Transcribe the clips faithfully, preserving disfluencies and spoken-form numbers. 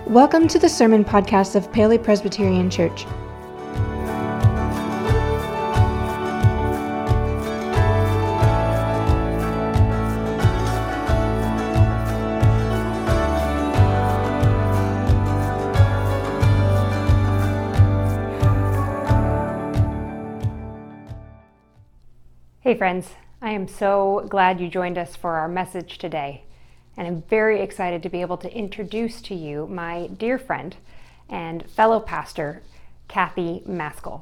Welcome to the Sermon Podcast of Paoli Presbyterian Church. Hey friends, I am so glad you joined us for our message today. And I'm very excited to be able to introduce to you my dear friend and fellow pastor, Kathy Maskell.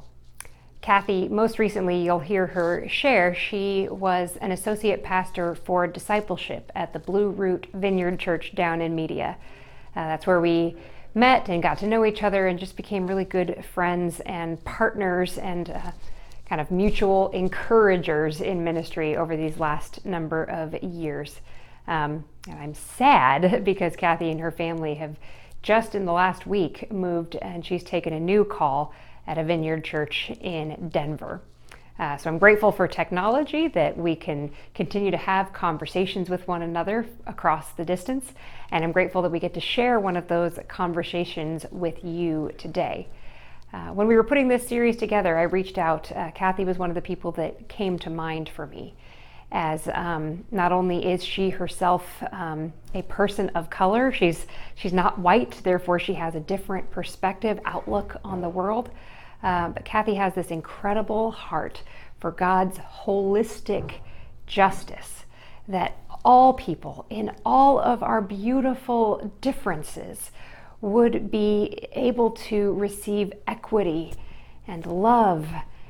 Kathy, most recently you'll hear her share, she was an associate pastor for discipleship at the Blue Root Vineyard Church down in Media. Uh, that's where we met and got to know each other and just became really good friends and partners and uh, kind of mutual encouragers in ministry over these last number of years. Um, and I'm sad because Kathy and her family have just in the last week moved and she's taken a new call at a vineyard church in Denver. Uh, so I'm grateful for technology that we can continue to have conversations with one another across the distance. And I'm grateful that we get to share one of those conversations with you today. Uh, when we were putting this series together, I reached out. Uh, Kathy was one of the people that came to mind for me. As um, not only is she herself um, a person of color, she's she's not white, therefore she has a different perspective, outlook on the world. Uh, but Kathy has this incredible heart for God's holistic justice, that all people in all of our beautiful differences would be able to receive equity and love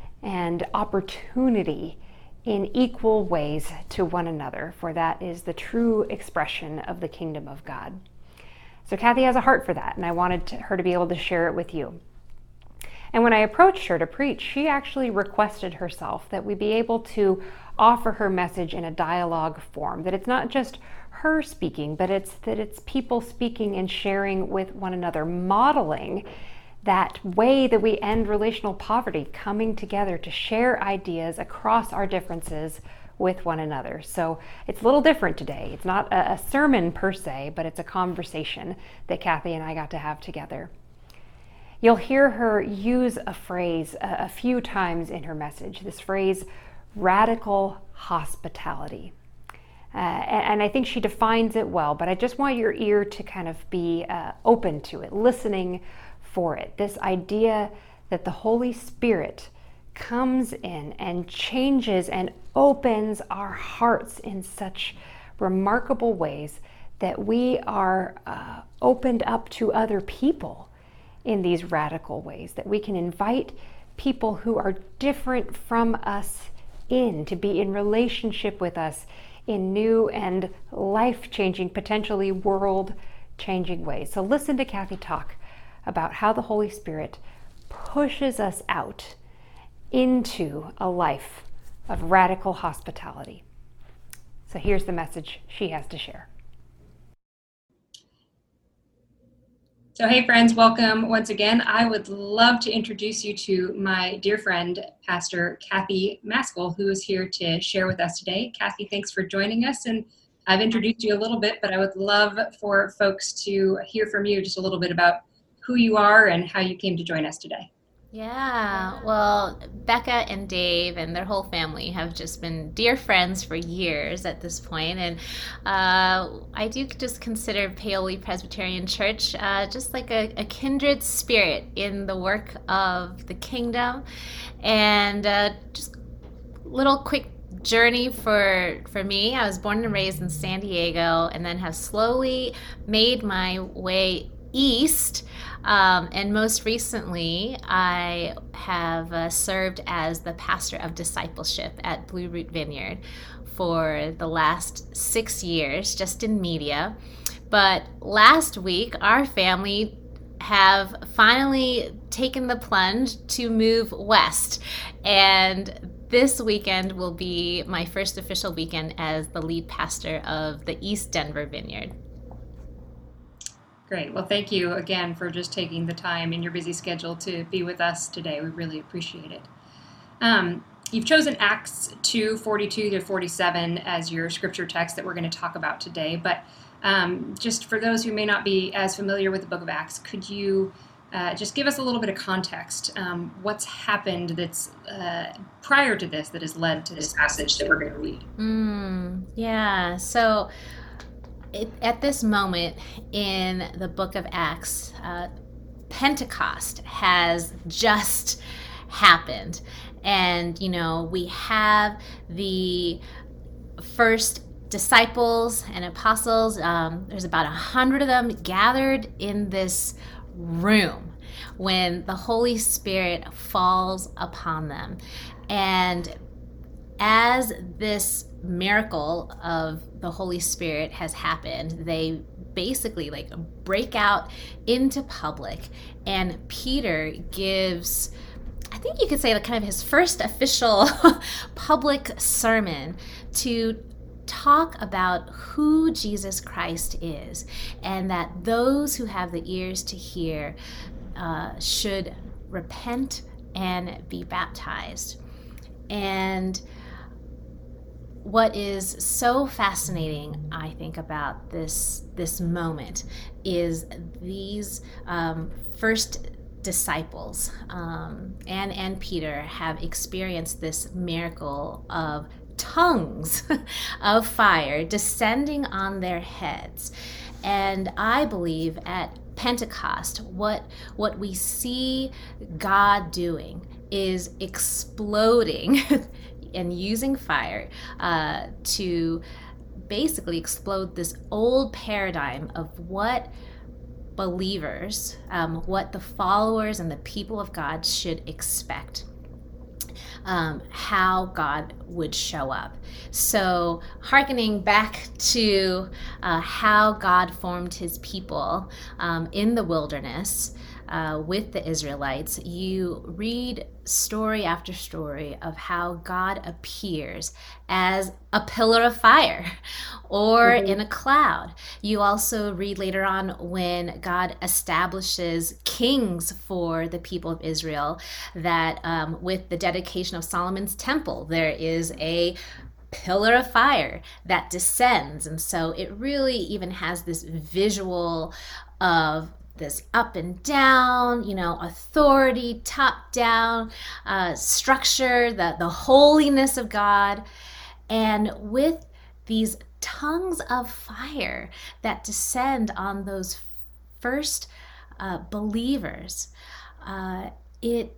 and opportunity in equal ways to one another, for that is the true expression of the kingdom of God. So Kathy has a heart for that, and I wanted to, her to be able to share it with you. And when I approached her to preach, she actually requested herself that we be able to offer her message in a dialogue form, that it's not just her speaking, but it's that it's people speaking and sharing with one another, modeling that way that we end relational poverty, coming together to share ideas across our differences with one another. So it's a little different today. It's not a, a sermon per se, but it's a conversation that Kathy and I got to have together. You'll hear her use a phrase a, a few times in her message, this phrase, radical hospitality. Uh, and, and I think she defines it well, but I just want your ear to kind of be uh, open to it, listening for it. This idea that the Holy Spirit comes in and changes and opens our hearts in such remarkable ways that we are uh, opened up to other people in these radical ways, that we can invite people who are different from us in to be in relationship with us in new and life-changing, potentially world-changing ways. So listen to Kathy talk about how the Holy Spirit pushes us out into a life of radical hospitality. So here's the message she has to share. So hey friends, welcome once again. I would love to introduce you to my dear friend, Pastor Kathy Maskell, who is here to share with us today. Kathy, thanks for joining us. And I've introduced you a little bit, but I would love for folks to hear from you just a little bit about who you are and how you came to join us today. Yeah, well, Becca and Dave and their whole family have just been dear friends for years at this point, and uh, I do just consider Paoli Presbyterian Church uh, just like a, a kindred spirit in the work of the kingdom, and uh, just little quick journey for for me. I was born and raised in San Diego, and then have slowly made my way east. Um, and most recently, I have uh, served as the pastor of discipleship at Blue Root Vineyard for the last six years, just in media. But last week, our family have finally taken the plunge to move west. And this weekend will be my first official weekend as the lead pastor of the East Denver Vineyard. Great. Well, thank you again for just taking the time in your busy schedule to be with us today. We really appreciate it. Um, you've chosen Acts two, forty-two to forty-seven as your scripture text that we're going to talk about today, but Um, just for those who may not be as familiar with the book of Acts, could you uh, just give us a little bit of context? Um, what's happened that's uh, prior to this that has led to this passage that we're going to read? Mm, yeah. So it, at this moment in the book of Acts, uh, Pentecost has just happened. And, you know, we have the first disciples and apostles. Um, there's about a hundred of them gathered in this room when the Holy Spirit falls upon them. And as this miracle of the Holy Spirit has happened, they basically like break out into public, and Peter gives, I think you could say, kind of his first official public sermon to talk about who Jesus Christ is, and that those who have the ears to hear uh, should repent and be baptized. And what is so fascinating, I think, about this this moment is these um, first disciples, um, Anne and Peter, have experienced this miracle of tongues of fire descending on their heads. And I believe at Pentecost, what what we see God doing is exploding and using fire uh, to basically explode this old paradigm of what believers, um, what the followers and the people of God should expect. Um, how God would show up. So, hearkening back to uh, how God formed his people um, in the wilderness uh, with the Israelites, you read story after story of how God appears as a pillar of fire or mm-hmm. in a cloud. You also read later on when God establishes kings for the people of Israel, that um, with the dedication of Solomon's temple, there is a pillar of fire that descends. And so it really even has this visual of this up and down, you know, authority, top down uh, structure, the, the holiness of God. And with these tongues of fire that descend on those first uh, believers, uh, it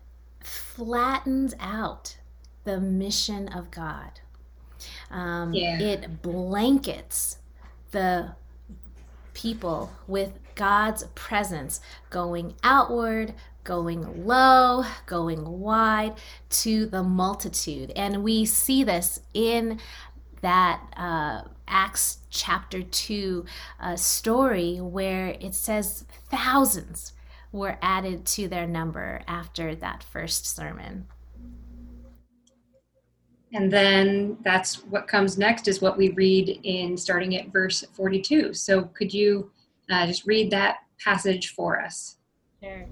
flattens out the mission of God. Um, yeah. It blankets the people with God's presence going outward, going low, going wide to the multitude. And we see this in that uh, Acts chapter two uh, story where it says thousands were added to their number after that first sermon. And then that's what comes next is what we read in starting at verse forty-two. So could you uh, just read that passage for us? Sure.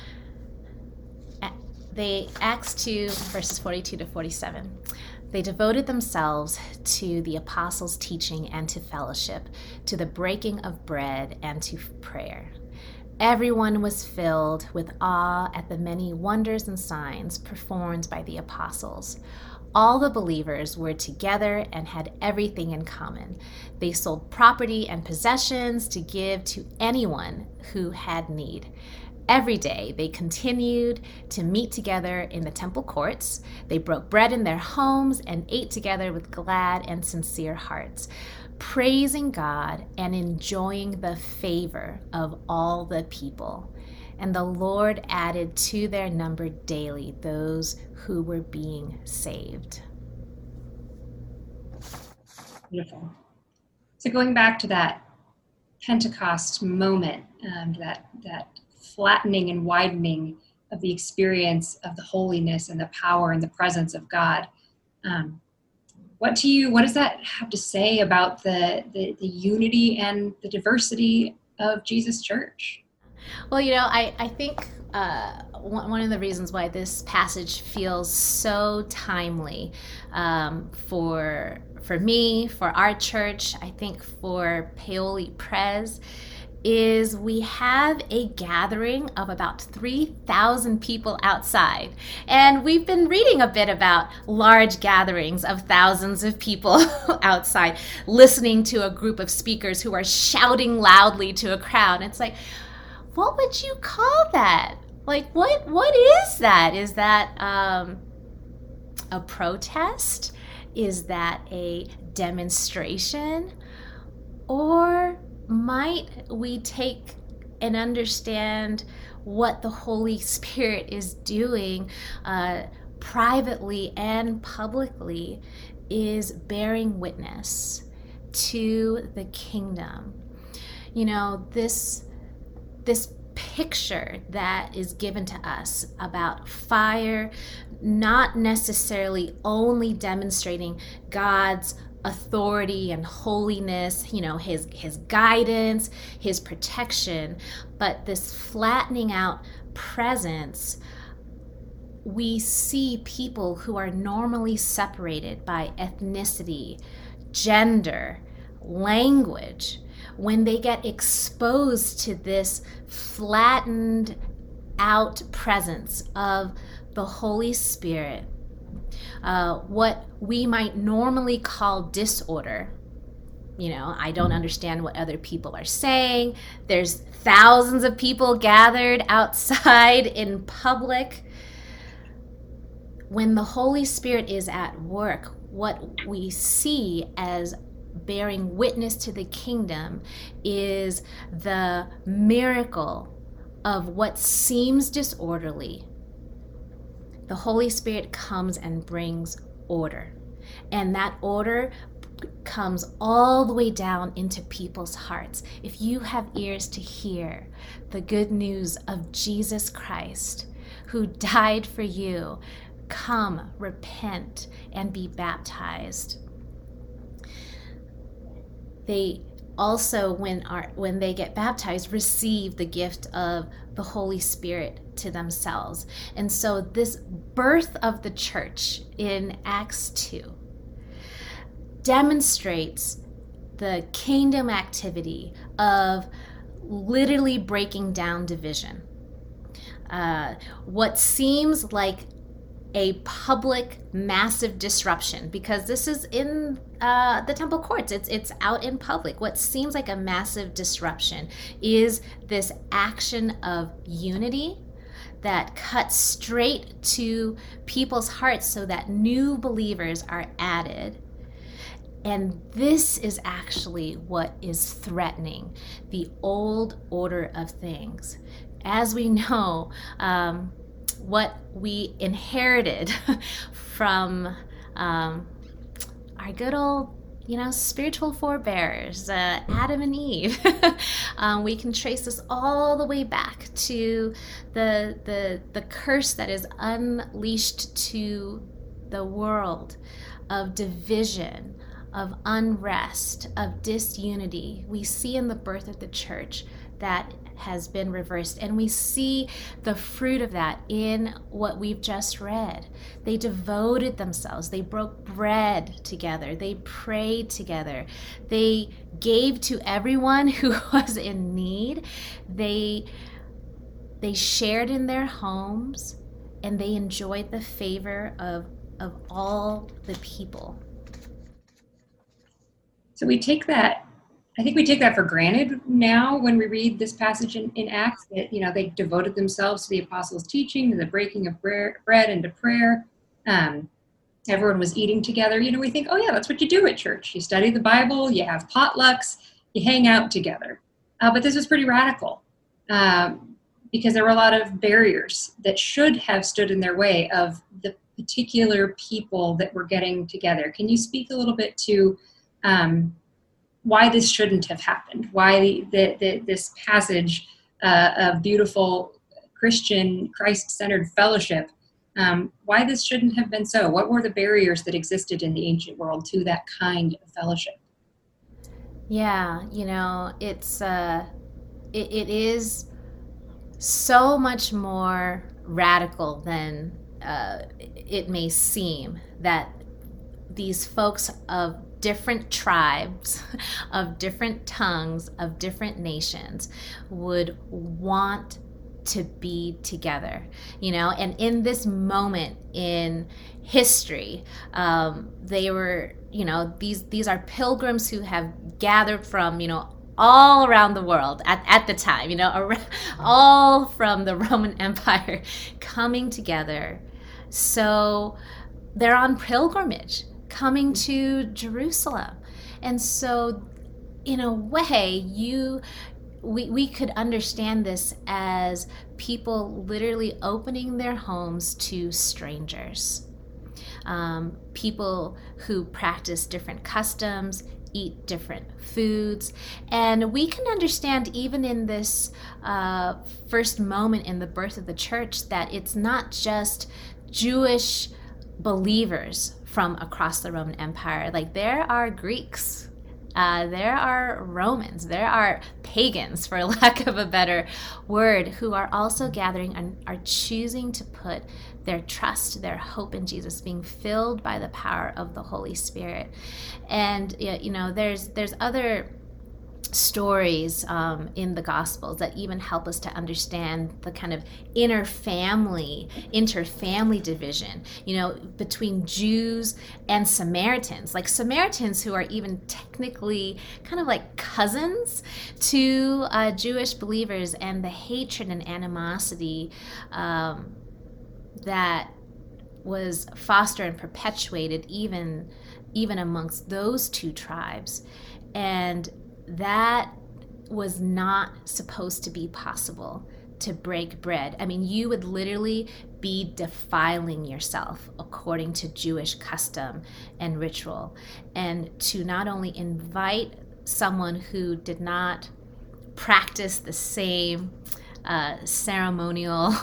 They, Acts two, verses forty-two to forty-seven. They devoted themselves to the apostles' teaching and to fellowship, to the breaking of bread and to prayer. Everyone was filled with awe at the many wonders and signs performed by the apostles. All the believers were together and had everything in common. They sold property and possessions to give to anyone who had need. Every day they continued to meet together in the temple courts. They broke bread in their homes and ate together with glad and sincere hearts, praising God and enjoying the favor of all the people. And the Lord added to their number daily those who were being saved. Beautiful. So going back to that Pentecost moment, um, that that flattening and widening of the experience of the holiness and the power and the presence of God. Um, what do you, what does that have to say about the, the, the unity and the diversity of Jesus Church? Well, you know, I, I think uh, one, one of the reasons why this passage feels so timely um, for for me, for our church, I think for Paoli Pres, is we have a gathering of about three thousand people outside. And we've been reading a bit about large gatherings of thousands of people outside, listening to a group of speakers who are shouting loudly to a crowd. It's like, what would you call that? Like, what what is that? Is that um, a protest? Is that a demonstration? Or might we take and understand what the Holy Spirit is doing uh, privately and publicly is bearing witness to the kingdom? You know, this this picture that is given to us about fire not necessarily only demonstrating God's authority and holiness, you know, his his guidance, his protection, but this flattening out presence. We see people who are normally separated by ethnicity, gender, language, when they get exposed to this flattened out presence of the Holy Spirit, uh, what we might normally call disorder. You know, I don't understand what other people are saying. There's thousands of people gathered outside in public. When the Holy Spirit is at work, what we see as bearing witness to the kingdom is the miracle of what seems disorderly. The Holy Spirit comes and brings order. And that order comes all the way down into people's hearts. If you have ears to hear the good news of Jesus Christ, who died for you, come, repent, and be baptized. They also, when are when they get baptized, receive the gift of the Holy Spirit to themselves. And so this birth of the church in Acts two demonstrates the kingdom activity of literally breaking down division. Uh, what seems like a public massive disruption, because this is in uh, the temple courts, it's it's out in public. What seems like a massive disruption is this action of unity that cuts straight to people's hearts so that new believers are added. And this is actually what is threatening the old order of things. As we know, um, what we inherited from um, our good old, you know, spiritual forebears, uh, Adam and Eve. um, we can trace this all the way back to the, the, the curse that is unleashed to the world of division, of unrest, of disunity. We see in the birth of the church that has been reversed. And we see the fruit of that in what we've just read. They devoted themselves. They broke bread together. They prayed together. They gave to everyone who was in need. They, they shared in their homes, and they enjoyed the favor of, of all the people. So we take that I think we take that for granted now when we read this passage in, in Acts, that, you know, they devoted themselves to the apostles' teaching, to the breaking of bread and to prayer. Um, everyone was eating together. You know, we think, oh yeah, that's what you do at church. You study the Bible, you have potlucks, you hang out together. Uh, but this was pretty radical um, because there were a lot of barriers that should have stood in their way of the particular people that were getting together. Can you speak a little bit to um, why this shouldn't have happened, why the, the, the, this passage uh, of beautiful Christian, Christ-centered fellowship, um, why this shouldn't have been so? What were the barriers that existed in the ancient world to that kind of fellowship? Yeah, you know, it's uh, it, it is so much more radical than uh, it may seem, that these folks of different tribes, of different tongues, of different nations would want to be together, you know. And in this moment in history, um, they were, you know, these these are pilgrims who have gathered from, you know, all around the world at, at the time, you know, around, all from the Roman Empire coming together. So they're on pilgrimage coming to Jerusalem. And so in a way, you we, we could understand this as people literally opening their homes to strangers, um, people who practice different customs, eat different foods. And we can understand even in this uh, first moment in the birth of the church that it's not just Jewish believers from across the Roman Empire. Like, there are Greeks, uh, there are Romans, there are pagans, for lack of a better word, who are also gathering and are choosing to put their trust, their hope in Jesus, being filled by the power of the Holy Spirit. And you know, there's there's other stories um, in the Gospels that even help us to understand the kind of inner family, inter-family division, you know, between Jews and Samaritans. Like Samaritans who are even technically kind of like cousins to uh, Jewish believers, and the hatred and animosity um, that was fostered and perpetuated even even amongst those two tribes. And that was not supposed to be possible, to break bread. I mean, you would literally be defiling yourself according to Jewish custom and ritual. And to not only invite someone who did not practice the same uh, ceremonial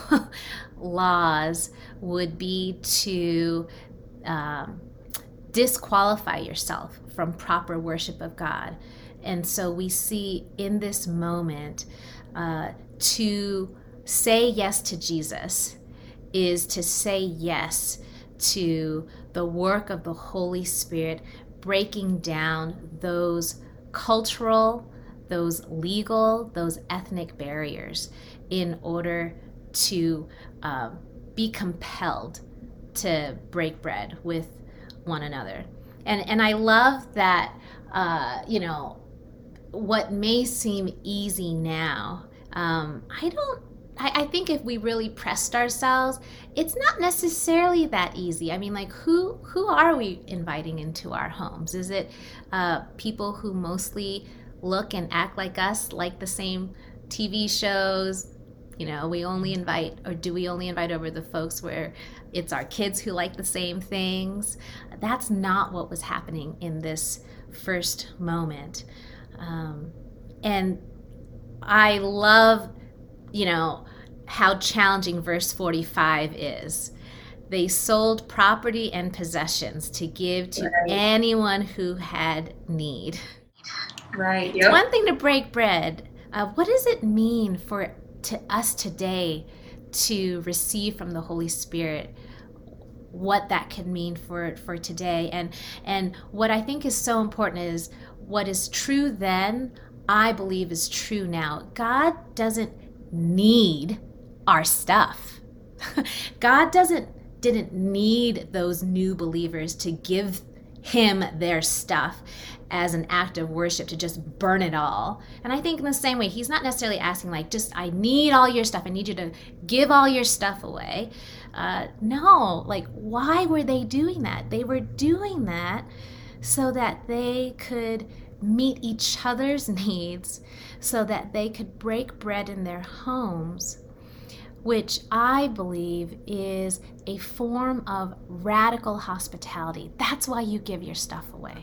laws would be to um, disqualify yourself from proper worship of God. And so we see in this moment, uh, to say yes to Jesus is to say yes to the work of the Holy Spirit, breaking down those cultural, those legal, those ethnic barriers in order to um, be compelled to break bread with one another. And and I love that, uh, you know, what may seem easy now, um, I don't, I, I think if we really pressed ourselves, it's not necessarily that easy. I mean, like, who who are we inviting into our homes? Is it uh, people who mostly look and act like us, like the same T V shows? You know, we only invite, or do we only invite over the folks where it's our kids who like the same things? That's not what was happening in this first moment. Um, and I love, you know, how challenging verse forty-five is. They sold property and possessions to give to right. anyone who had need. Right. It's yep. one thing to break bread. Uh, what does it mean for to us today to receive from the Holy Spirit? What that could mean for for today, and and what I think is so important is what is true then, I believe is true now. God doesn't need our stuff. God doesn't didn't need those new believers to give him their stuff as an act of worship, to just burn it all. And I think in the same way, he's not necessarily asking like, just, I need all your stuff. I need you to give all your stuff away. Uh, no, like, why were they doing that? They were doing that so that they could meet each other's needs, so that they could break bread in their homes, which I believe is a form of radical hospitality. That's why you give your stuff away.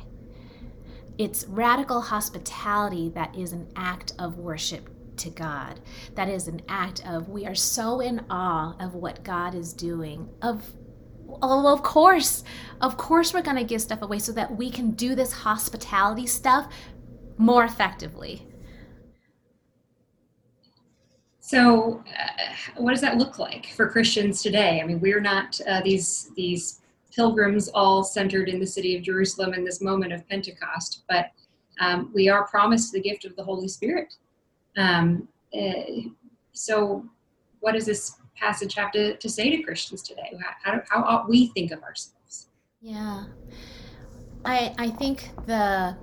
It's radical hospitality that is an act of worship to God. That is an act of, we are so in awe of what God is doing. Of, oh, of course, of course we're going to give stuff away so that we can do this hospitality stuff more effectively. So, uh, what does that look like for Christians today? I mean, we're not uh, these these pilgrims all centered in the city of Jerusalem in this moment of Pentecost, but um, we are promised the gift of the Holy Spirit. Um, uh, so, what does this passage have to, to say to Christians today? How, how, how ought we think of ourselves? Yeah, I I think the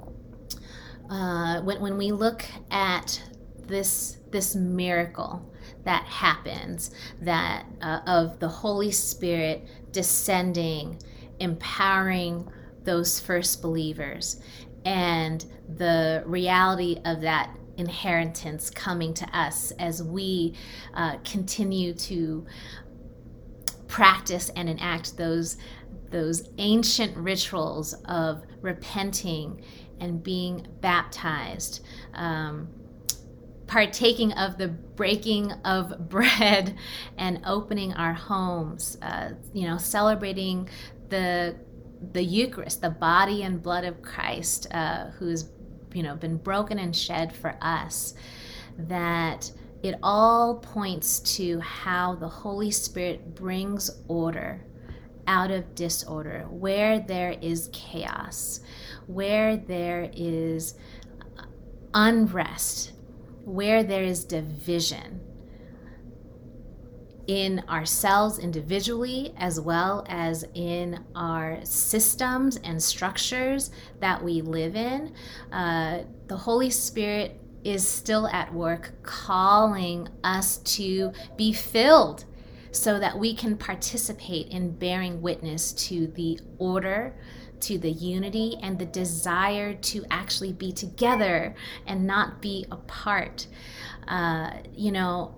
uh, when when we look at this this miracle that happens, that uh, of the Holy Spirit descending, empowering those first believers, and the reality of that inheritance coming to us as we uh, continue to practice and enact those those ancient rituals of repenting and being baptized, um, partaking of the breaking of bread and opening our homes, uh, you know, celebrating the the Eucharist, the body and blood of Christ, uh, who's you know been broken and shed for us. That it all points to how the Holy Spirit brings order out of disorder, where there is chaos, where there is unrest, where there is division in ourselves individually, as well as in our systems and structures that we live in. Uh, the Holy Spirit is still at work calling us to be filled so that we can participate in bearing witness to the order, to the unity, and the desire to actually be together and not be apart. Uh, you know,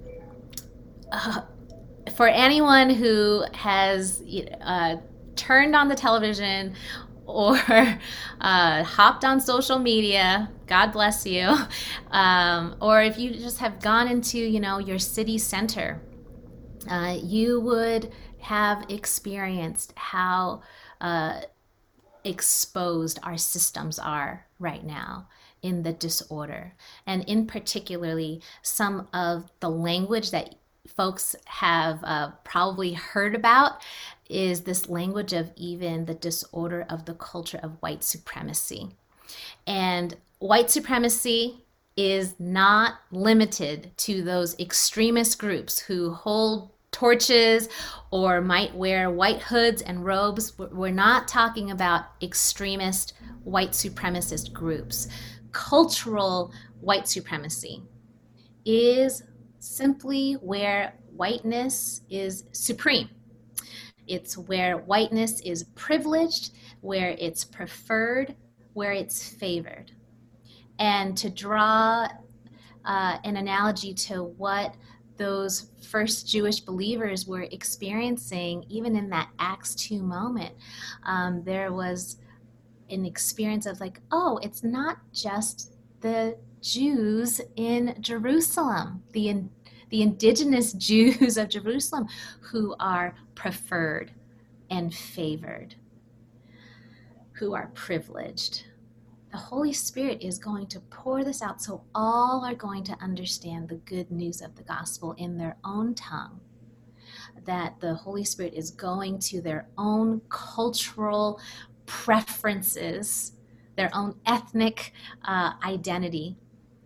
uh, for anyone who has uh, turned on the television or uh, hopped on social media, God bless you, um, or if you just have gone into, you know, your city center, uh, you would have experienced how uh, exposed our systems are right now in the disorder. And in particularly, some of the language that folks have uh, probably heard about is this language of even the disorder of the culture of white supremacy. And white supremacy is not limited to those extremist groups who hold torches or might wear white hoods and robes. We're not talking about extremist white supremacist groups. Cultural white supremacy is simply where whiteness is supreme. It's where whiteness is privileged, where it's preferred, where it's favored. And to draw uh, an analogy to what those first Jewish believers were experiencing, even in that Acts two moment, um, there was an experience of like, oh, it's not just the Jews in Jerusalem, the the indigenous Jews of Jerusalem who are preferred and favored, who are privileged. The Holy Spirit is going to pour this out so all are going to understand the good news of the gospel in their own tongue. That the Holy Spirit is going to their own cultural preferences, their own ethnic uh, identity.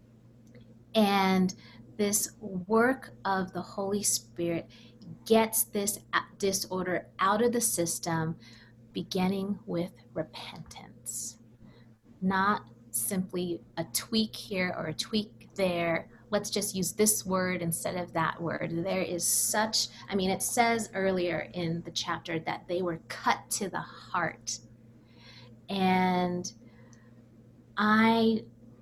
And this work of the Holy Spirit gets this disorder out of the system, beginning with repentance. Not simply a tweak here or a tweak there. Let's just use this word instead of that word. There is such, I mean, it says earlier in the chapter that they were cut to the heart. And I,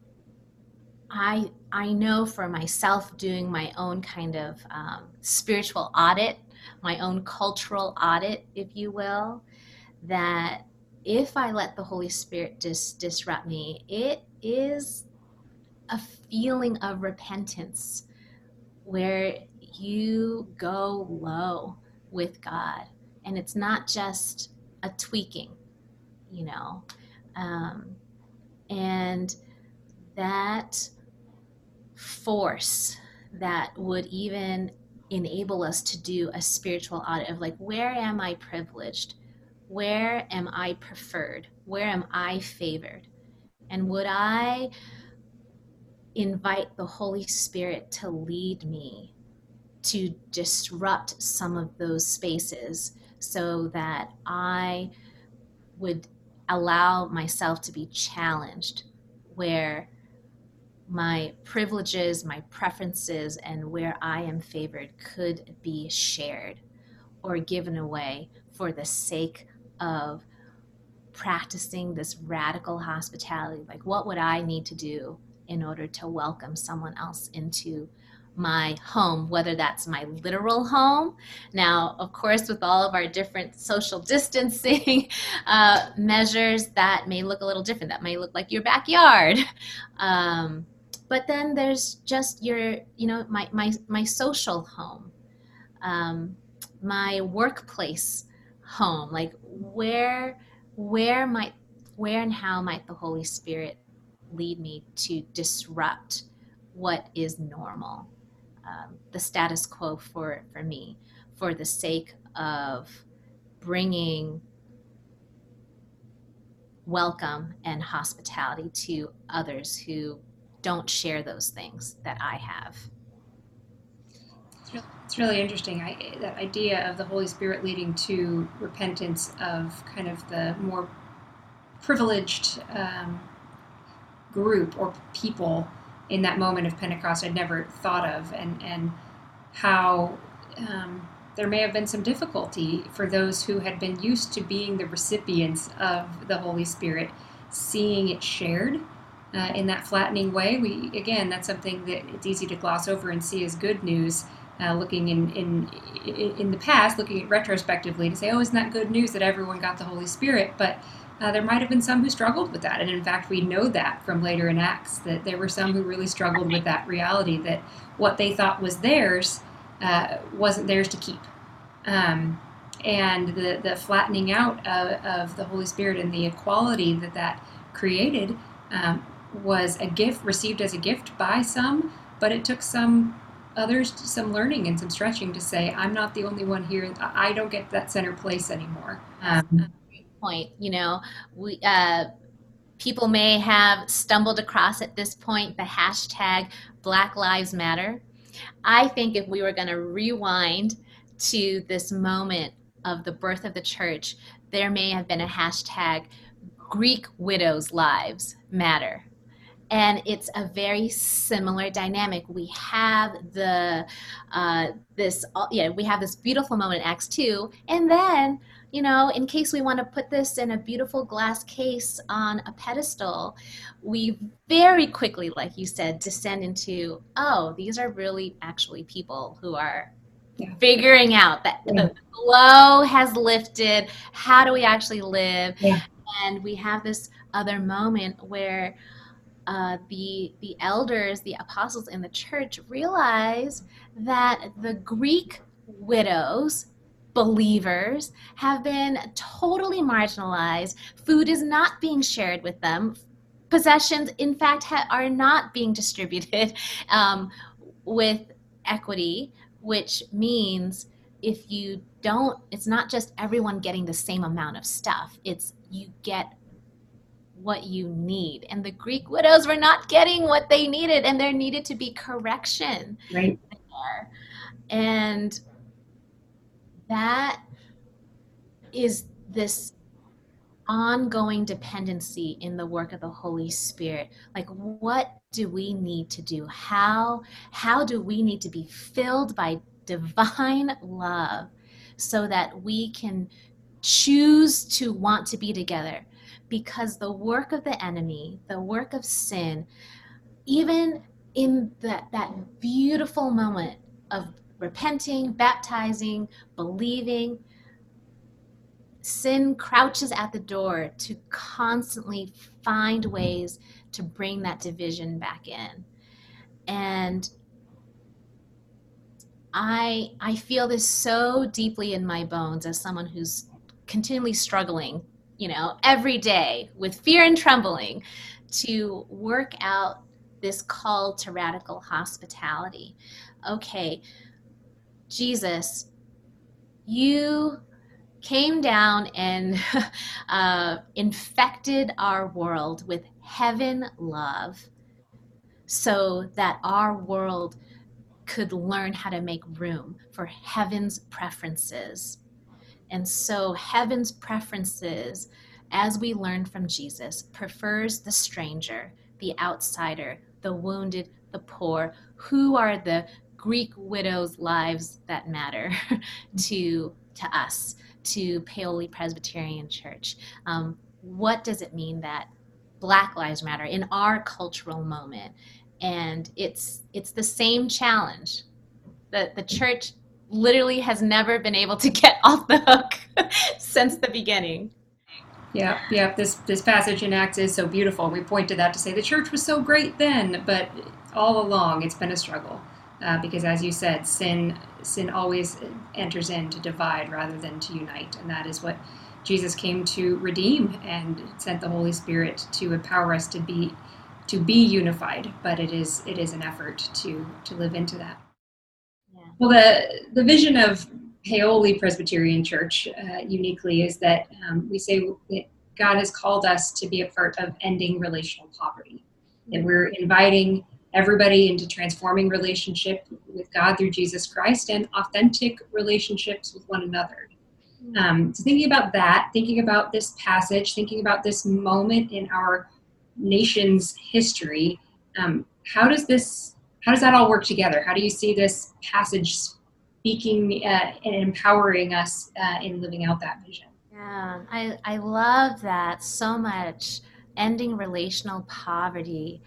I, I know for myself, doing my own kind of um, spiritual audit, my own cultural audit, if you will, that if I let the Holy Spirit dis- disrupt me, it is a feeling of repentance where you go low with God. And it's not just a tweaking, you know. Um, and that force that would even enable us to do a spiritual audit of, like, where am I privileged? Where am I preferred? Where am I favored? And would I invite the Holy Spirit to lead me to disrupt some of those spaces so that I would allow myself to be challenged, where my privileges, my preferences, and where I am favored could be shared or given away for the sake of practicing this radical hospitality. Like, what would I need to do in order to welcome someone else into my home, whether that's my literal home. Now, of course, with all of our different social distancing uh, measures, that may look a little different. That may look like your backyard. Um, but then there's just your, you know, my, my, my social home, um, my workplace home. Like, where, where might, where and how might the Holy Spirit lead me to disrupt what is normal? Um, the status quo for, for me, for the sake of bringing welcome and hospitality to others who don't share those things that I have. It's really, it's really interesting, I, that idea of the Holy Spirit leading to repentance of kind of the more privileged um, group or people in that moment of Pentecost I'd never thought of, and, and how um, there may have been some difficulty for those who had been used to being the recipients of the Holy Spirit, seeing it shared uh, in that flattening way. We, again, that's something that it's easy to gloss over and see as good news, uh, looking in, in, in the past, looking at retrospectively to say, oh, isn't that good news that everyone got the Holy Spirit? But Uh, there might have been some who struggled with that. And in fact, we know that from later in Acts, that there were some who really struggled with that reality, that what they thought was theirs uh, wasn't theirs to keep. Um, and the, the flattening out of, of the Holy Spirit and the equality that that created um, was a gift received as a gift by some, but it took some others some learning and some stretching to say, I'm not the only one here. I don't get that center place anymore. Um, Point, you know, we uh, people may have stumbled across at this point the hashtag Black Lives Matter. I think if we were going to rewind to this moment of the birth of the church, there may have been a hashtag Greek widows' lives matter. And it's a very similar dynamic. We have the uh, this yeah we have this beautiful moment in Acts two, and then, you know, in case we want to put this in a beautiful glass case on a pedestal, we very quickly, like you said, descend into, oh, these are really actually people who are yeah. figuring out that yeah. the glow has lifted. How do we actually live? Yeah. And we have this other moment where Uh, the the elders, the apostles in the church realize that the Greek widows, believers, have been totally marginalized. Food is not being shared with them. Possessions, in fact, ha- are not being distributed um, with equity, which means if you don't, it's not just everyone getting the same amount of stuff. It's you get what you need. And the Greek widows were not getting what they needed, and there needed to be correction right there. And that is this ongoing dependency in the work of the Holy Spirit. Like, what do we need to do? How, how do we need to be filled by divine love so that we can choose to want to be together? Because the work of the enemy, the work of sin, even in that, that beautiful moment of repenting, baptizing, believing, sin crouches at the door to constantly find ways to bring that division back in. And I, I feel this so deeply in my bones as someone who's continually struggling, you know, every day with fear and trembling to work out this call to radical hospitality. Okay, Jesus, you came down and uh, infected our world with heaven love so that our world could learn how to make room for heaven's preferences. And so heaven's preferences, as we learn from Jesus, prefers the stranger, the outsider, the wounded, the poor, who are the Greek widows' lives that matter to, to us, to Paoli Presbyterian Church. Um, what does it mean that Black Lives Matter in our cultural moment? And it's it's the same challenge. The, the church literally has never been able to get off the hook since the beginning. Yeah, yeah. This this passage in Acts is so beautiful. We point to that to say the church was so great then, but all along it's been a struggle uh, because, as you said, sin sin always enters in to divide rather than to unite, and that is what Jesus came to redeem and sent the Holy Spirit to empower us to be to be unified. But it is it is an effort to to live into that. Yeah. Well, the the vision of Paoli Presbyterian Church uh, uniquely is that um, we say that God has called us to be a part of ending relational poverty, that we're inviting everybody into transforming relationship with God through Jesus Christ and authentic relationships with one another. Um, so thinking about that, thinking about this passage, thinking about this moment in our nation's history, um, how does this, how does that all work together? How do you see this passage speaking uh, and empowering us uh, in living out that vision? Yeah, I, I love that so much, ending relational poverty.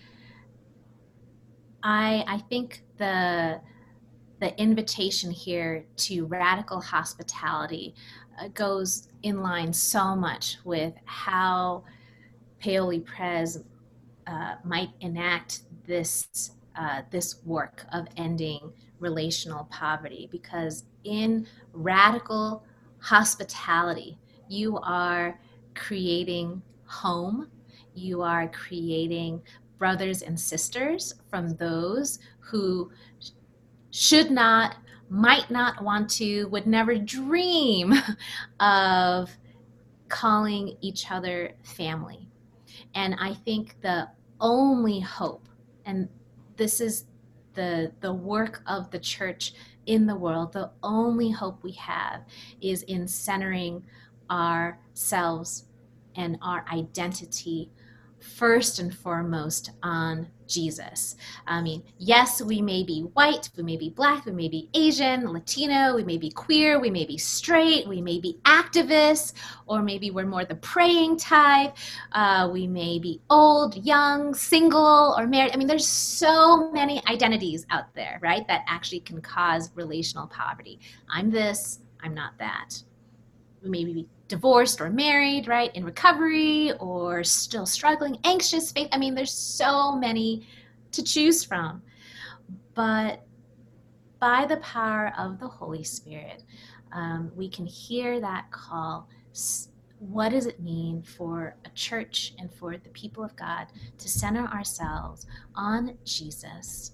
I I think the the invitation here to radical hospitality uh, goes in line so much with how Paoli Pres uh, might enact this uh, this work of ending relational poverty, because in radical hospitality, you are creating home, you are creating brothers and sisters from those who should not, might not want to, would never dream of calling each other family. And I think the only hope, and this is the the work of the church in the world, the only hope we have is in centering ourselves and our identity first and foremost on Jesus. I mean, yes, we may be white, we may be Black, we may be Asian, Latino, we may be queer, we may be straight, we may be activists, or maybe we're more the praying type. Uh, we may be old, young, single, or married. I mean, there's so many identities out there, right, that actually can cause relational poverty. I'm this, I'm not that. We may be divorced or married, right, in recovery, or still struggling, anxious, faith. I mean, there's so many to choose from. But by the power of the Holy Spirit, um, we can hear that call. What does it mean for a church and for the people of God to center ourselves on Jesus,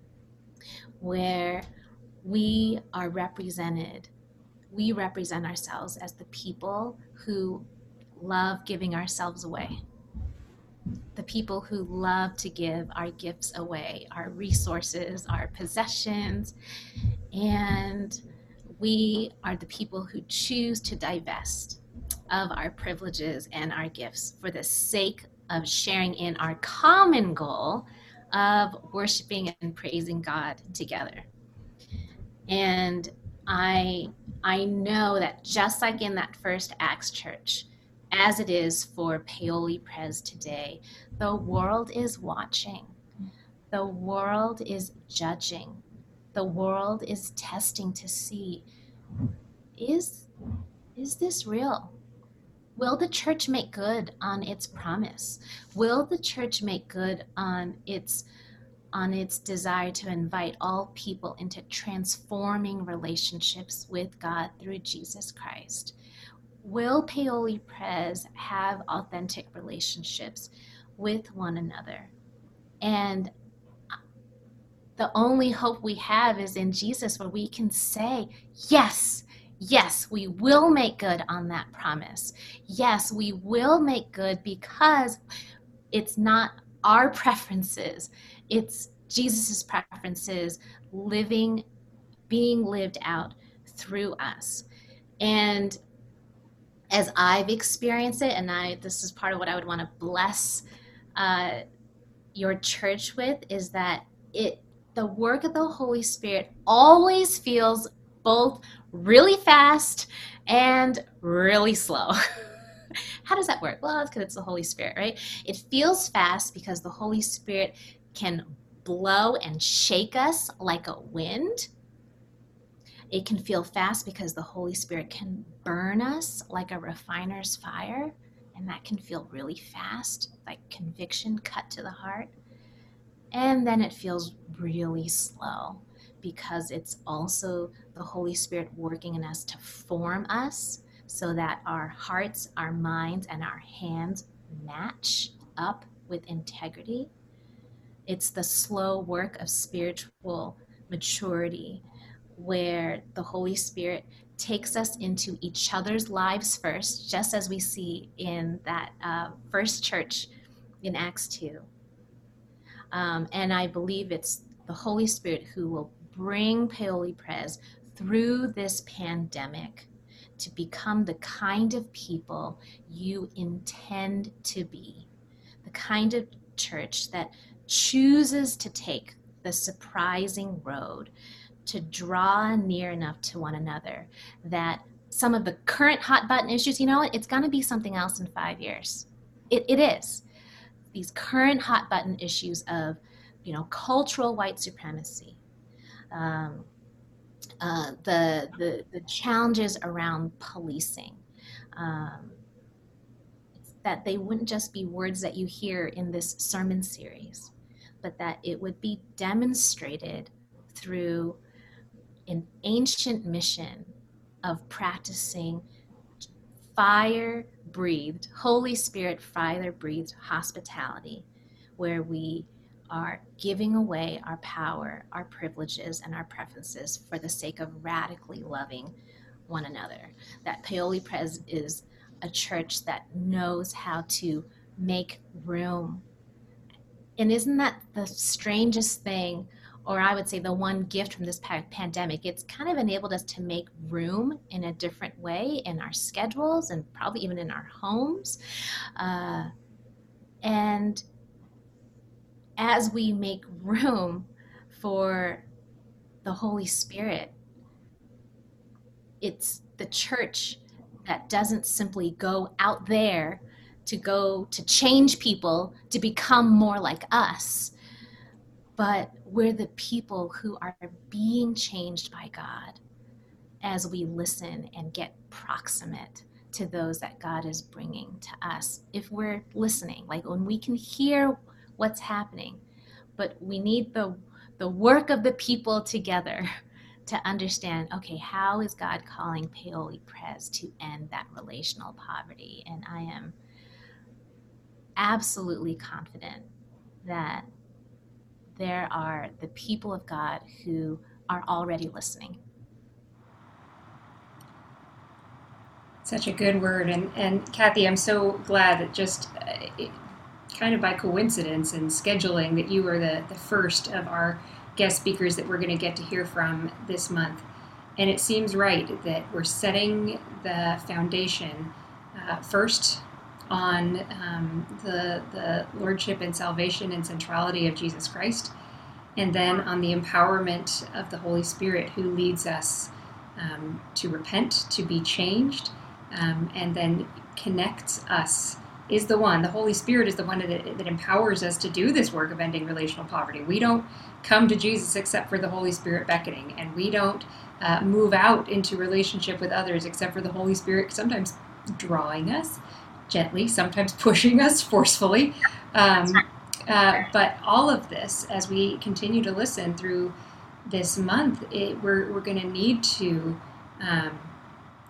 where we are represented we represent ourselves as the people who love giving ourselves away, the people who love to give our gifts away, our resources, our possessions, and we are the people who choose to divest of our privileges and our gifts for the sake of sharing in our common goal of worshiping and praising God together. And I I know that just like in that first Acts church, as it is for Paoli Pres today, the world is watching. The world is judging. The world is testing to see, is, is this real? Will the church make good on its promise? Will the church make good on its on its desire to invite all people into transforming relationships with God through Jesus Christ? Will Paoli Pres have authentic relationships with one another? And the only hope we have is in Jesus, where we can say, yes, yes, we will make good on that promise. Yes, we will make good because it's not our preferences, it's Jesus's preferences living, being lived out through us. And as I've experienced it, and I this is part of what I would want to bless uh, your church with, is that it the work of the Holy Spirit always feels both really fast and really slow. How does that work? Well, it's because it's the Holy Spirit, right? It feels fast because the Holy Spirit can blow and shake us like a wind. It can feel fast because the Holy Spirit can burn us like a refiner's fire, and that can feel really fast, like conviction cut to the heart. And then it feels really slow because it's also the Holy Spirit working in us to form us so that our hearts, our minds, and our hands match up with integrity. It's the slow work of spiritual maturity where the Holy Spirit takes us into each other's lives first, just as we see in that uh, first church in Acts two. Um, and I believe it's the Holy Spirit who will bring Paoli Pres through this pandemic to become the kind of people you intend to be, the kind of church that chooses to take the surprising road, to draw near enough to one another that some of the current hot button issues, you know what, it's going to be something else in five years. It, it is. These current hot button issues of, you know, cultural white supremacy, um, uh, the, the the challenges around policing, um, that they wouldn't just be words that you hear in this sermon series, but that it would be demonstrated through an ancient mission of practicing fire-breathed, Holy Spirit fire-breathed hospitality, where we are giving away our power, our privileges, and our preferences for the sake of radically loving one another. That Paoli Pres is a church that knows how to make room. And isn't that the strangest thing, or I would say the one gift from this pandemic? It's kind of enabled us to make room in a different way in our schedules and probably even in our homes. Uh, and as we make room for the Holy Spirit, it's the church that doesn't simply go out there to go to change people to become more like us, but we're the people who are being changed by God as we listen and get proximate to those that God is bringing to us. If we're listening, like when we can hear what's happening, but we need the the work of the people together to understand, okay, how is God calling Paoli Pres to end that relational poverty? And I am absolutely confident that there are the people of God who are already listening. Such a good word. And, and Kathy, I'm so glad that just uh, it, kind of by coincidence and scheduling that you were the, the first of our guest speakers that we're going to get to hear from this month. And it seems right that we're setting the foundation uh, first on um, the, the lordship and salvation and centrality of Jesus Christ, and then on the empowerment of the Holy Spirit who leads us um, to repent, to be changed, um, and then connects us. Is the one, the Holy Spirit is the one that, that empowers us to do this work of ending relational poverty. We don't come to Jesus except for the Holy Spirit beckoning, and we don't uh, move out into relationship with others except for the Holy Spirit sometimes drawing us gently, sometimes pushing us forcefully. Um, uh, but all of this, as we continue to listen through this month, it, we're, we're going to need to um,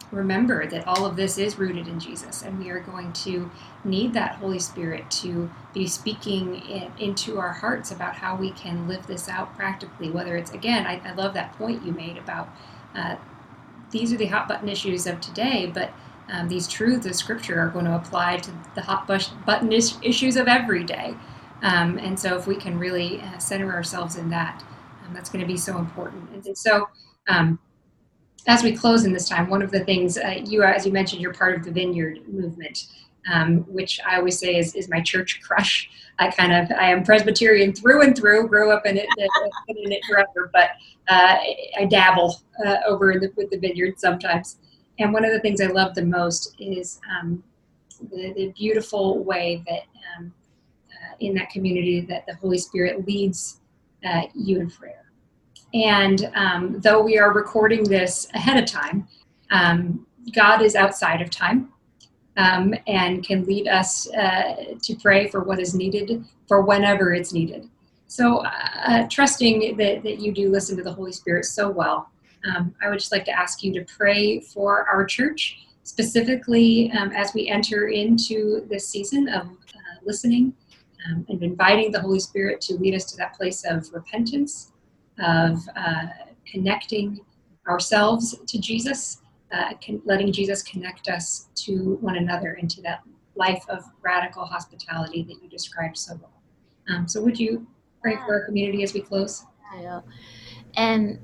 remember that all of this is rooted in Jesus, and we are going to need that Holy Spirit to be speaking in, into our hearts about how we can live this out practically. Whether it's, again, I, I love that point you made about uh, these are the hot button issues of today, but um, these truths of Scripture are going to apply to the hot button is- issues of every day. Um, and so if we can really uh, center ourselves in that, um, that's going to be so important. And so um, as we close in this time, one of the things, uh, you, as you mentioned, you're part of the Vineyard movement, um, which I always say is, is my church crush. I kind of, I am Presbyterian through and through, grew up in it, been in it forever, but uh, I dabble uh, over in the, with the Vineyard sometimes. And one of the things I love the most is um, the, the beautiful way that um, uh, in that community that the Holy Spirit leads uh, you in prayer. And um, though we are recording this ahead of time, um, God is outside of time um, and can lead us uh, to pray for what is needed for whenever it's needed. So uh, trusting that, that you do listen to the Holy Spirit so well, um, I would just like to ask you to pray for our church, specifically um, as we enter into this season of uh, listening um, and inviting the Holy Spirit to lead us to that place of repentance, of uh, connecting ourselves to Jesus, uh, con- letting Jesus connect us to one another into that life of radical hospitality that you described so well. Um, so would you pray for our community as we close? Yeah. And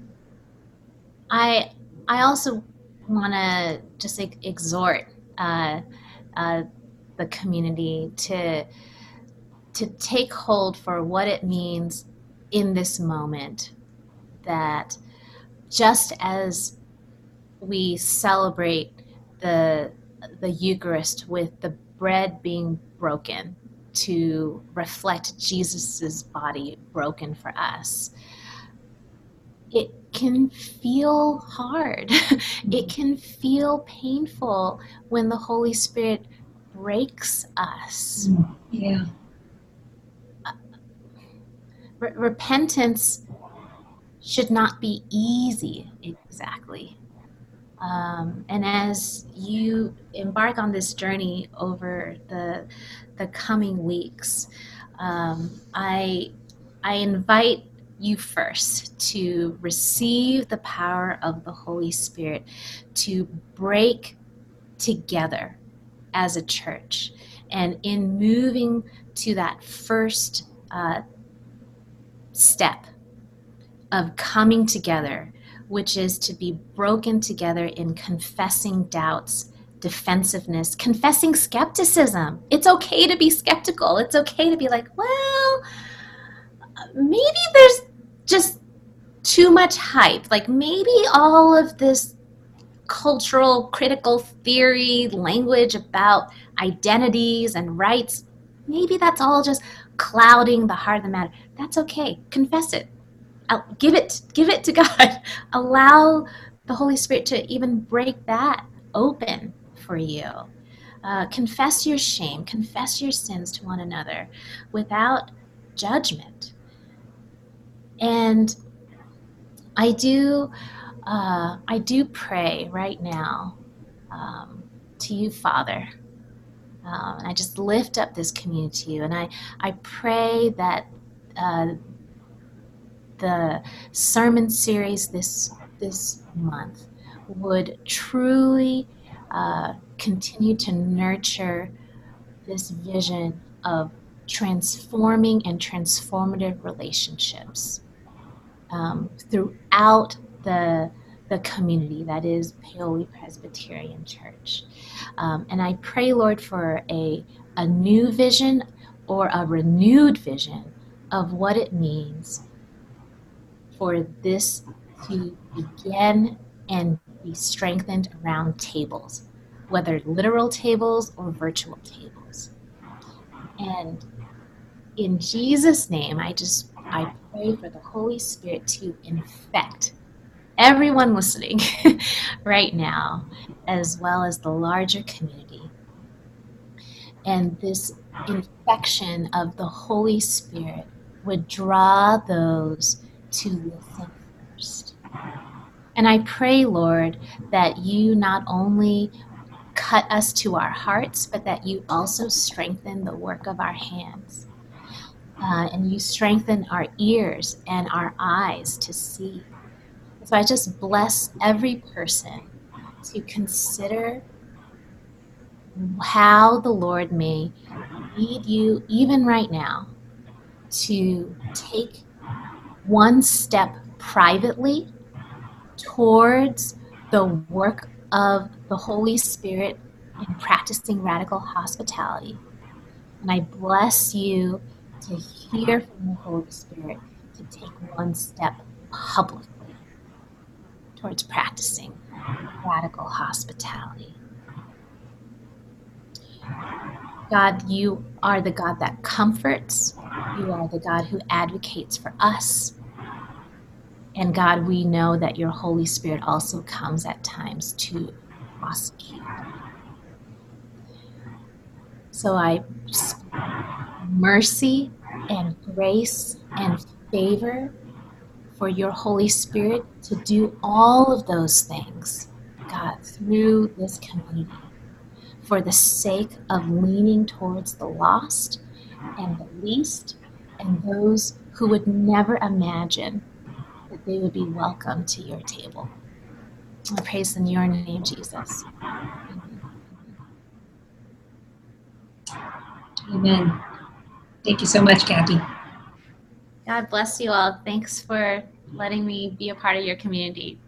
I I also want to just like, exhort uh, uh, the community to to take hold for what it means in this moment, that just as we celebrate the the Eucharist with the bread being broken to reflect Jesus's body broken for us, it can feel hard. It can feel painful when the Holy Spirit breaks us. Yeah. R- repentance should not be easy, exactly. Um, and as you embark on this journey over the the coming weeks, um, I I invite you first to receive the power of the Holy Spirit to break together as a church, and in moving to that first uh, step of coming together, which is to be broken together in confessing doubts, defensiveness, confessing skepticism. It's okay to be skeptical. It's okay to be like, well, maybe there's just too much hype. Like maybe all of this cultural critical theory language about identities and rights, maybe that's all just clouding the heart of the matter. That's okay. Confess it. I'll give it give it to God. Allow the Holy Spirit to even break that open for you. Uh, confess your shame. Confess your sins to one another without judgment. And I do uh, I do pray right now um, to you, Father. Um, and I just lift up this community to you. And I, I pray that uh, the sermon series this this month would truly uh, continue to nurture this vision of transforming and transformative relationships um, throughout the the community that is Paoli Presbyterian Church. Um, and I pray, Lord, for a a new vision or a renewed vision of what it means for this to begin and be strengthened around tables, whether literal tables or virtual tables. And in Jesus' name, I just, I pray for the Holy Spirit to infect everyone listening right now, as well as the larger community. And this infection of the Holy Spirit would draw those to listen first. And I pray, Lord, that you not only cut us to our hearts, but that you also strengthen the work of our hands. Uh, and you strengthen our ears and our eyes to see. So I just bless every person to consider how the Lord may lead you, even right now, to take one step privately towards the work of the Holy Spirit in practicing radical hospitality. And I bless you to hear from the Holy Spirit to take one step publicly towards practicing radical hospitality. God, you are the God that comforts. You are the God who advocates for us. And God, we know that your Holy Spirit also comes at times to prosecute. So I speak mercy and grace and favor for your Holy Spirit to do all of those things, God, through this community, for the sake of leaning towards the lost and the least and those who would never imagine that they would be welcome to your table. I praise in your name, Jesus. Amen. Amen. Thank you so much, Kathy. God bless you all. Thanks for letting me be a part of your community.